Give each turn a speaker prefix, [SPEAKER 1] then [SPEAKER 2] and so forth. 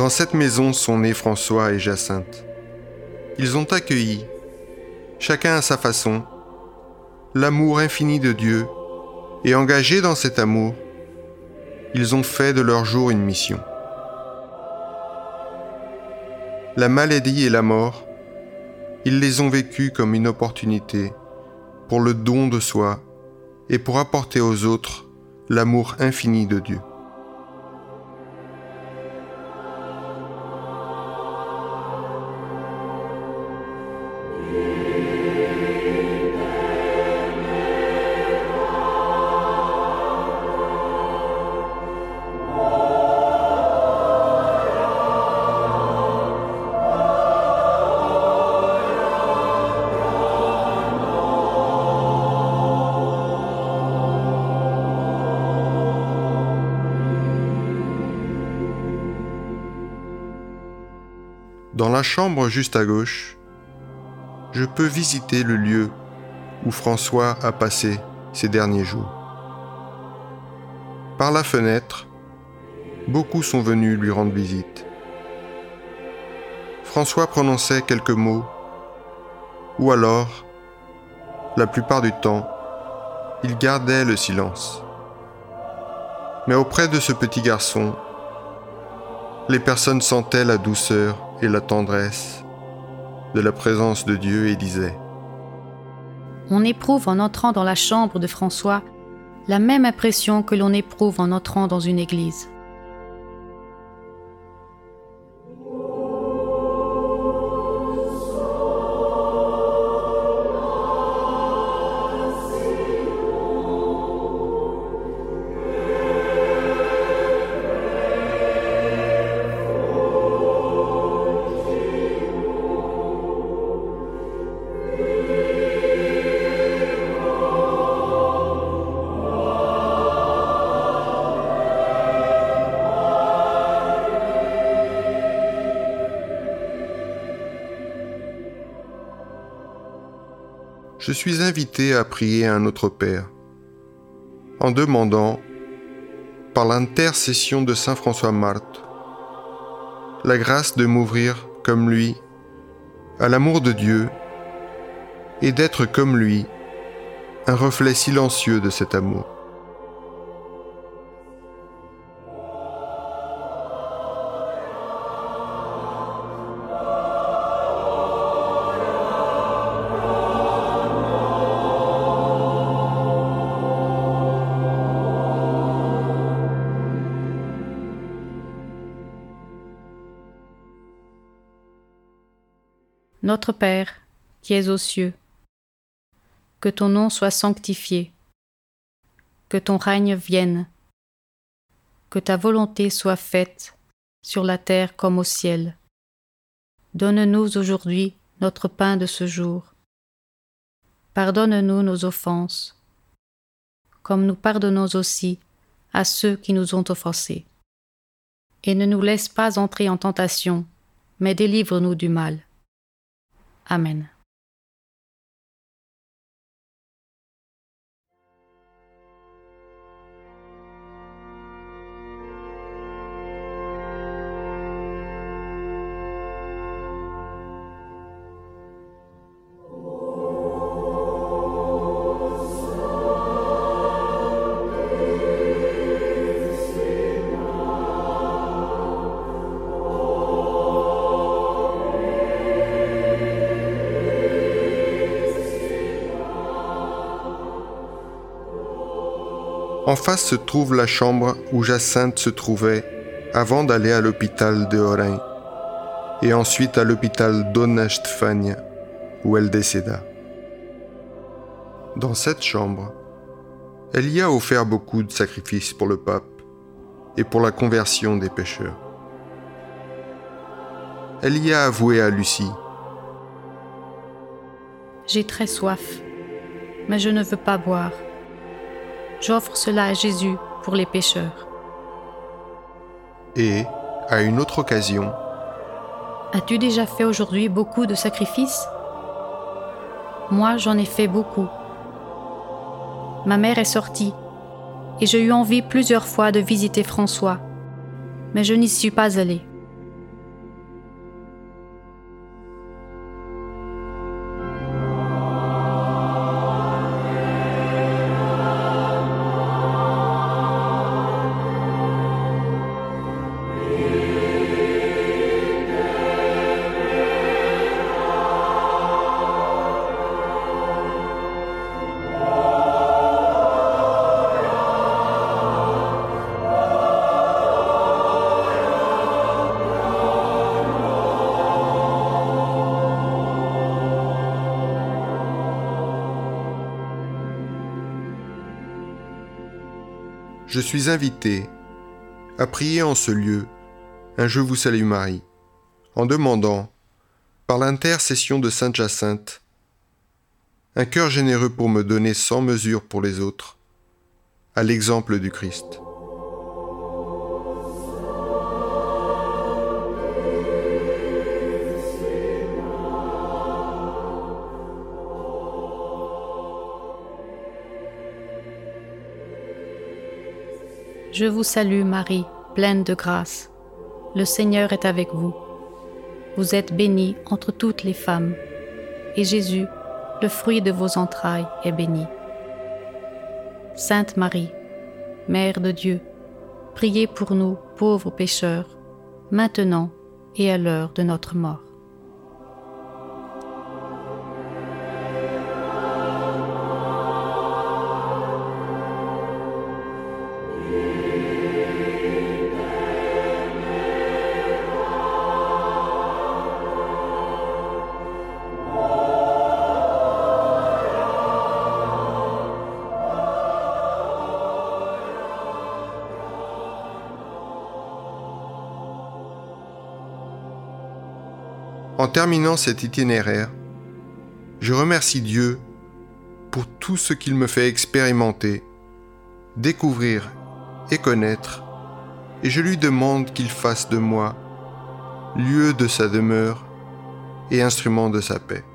[SPEAKER 1] Dans cette maison sont nés François et Jacinthe. Ils ont accueilli, chacun à sa façon, l'amour infini de Dieu, et engagés dans cet amour, ils ont fait de leur jour une mission. La maladie et la mort, ils les ont vécues comme une opportunité pour le don de soi et pour apporter aux autres l'amour infini de Dieu. Dans la chambre juste à gauche, je peux visiter le lieu où François a passé ses derniers jours. Par la fenêtre, beaucoup sont venus lui rendre visite. François prononçait quelques mots, ou alors, la plupart du temps, il gardait le silence. Mais auprès de ce petit garçon, les personnes sentaient la douceur et la tendresse de la présence de Dieu et disaient:
[SPEAKER 2] On éprouve en entrant dans la chambre de François la même impression que l'on éprouve en entrant dans une église.
[SPEAKER 1] Je suis invité à prier un autre Père, en demandant, par l'intercession de Saint François Marthe, la grâce de m'ouvrir, comme lui, à l'amour de Dieu et d'être comme lui, un reflet silencieux de cet amour.
[SPEAKER 2] Notre Père, qui es aux cieux, que ton nom soit sanctifié, que ton règne vienne, que ta volonté soit faite sur la terre comme au ciel. Donne-nous aujourd'hui notre pain de ce jour. Pardonne-nous nos offenses, comme nous pardonnons aussi à ceux qui nous ont offensés. Et ne nous laisse pas entrer en tentation, mais délivre-nous du mal. Amen.
[SPEAKER 1] En face se trouve la chambre où Jacinthe se trouvait avant d'aller à l'hôpital de Oren et ensuite à l'hôpital d'Onestfania où elle décéda. Dans cette chambre, elle y a offert beaucoup de sacrifices pour le pape et pour la conversion des pécheurs. Elle y a avoué à Lucie:
[SPEAKER 2] J'ai très soif, mais je ne veux pas boire. J'offre cela à Jésus pour les pécheurs.
[SPEAKER 1] Et, à une autre occasion:
[SPEAKER 2] As-tu déjà fait aujourd'hui beaucoup de sacrifices ? Moi, j'en ai fait beaucoup. Ma mère est sortie, et j'ai eu envie plusieurs fois de visiter François, mais je n'y suis pas allée.
[SPEAKER 1] je suis invité à prier en ce lieu un Je vous salue Marie, en demandant, par l'intercession de Sainte Jacinthe, un cœur généreux pour me donner sans mesure pour les autres, à l'exemple du Christ.
[SPEAKER 2] Je vous salue Marie, pleine de grâce. Le Seigneur est avec vous. Vous êtes bénie entre toutes les femmes, et Jésus, le fruit de vos entrailles, est béni. Sainte Marie, Mère de Dieu, priez pour nous pauvres pécheurs, maintenant et à l'heure de notre mort.
[SPEAKER 1] En terminant cet itinéraire, je remercie Dieu pour tout ce qu'il me fait expérimenter, découvrir et connaître, et je lui demande qu'il fasse de moi lieu de sa demeure et instrument de sa paix.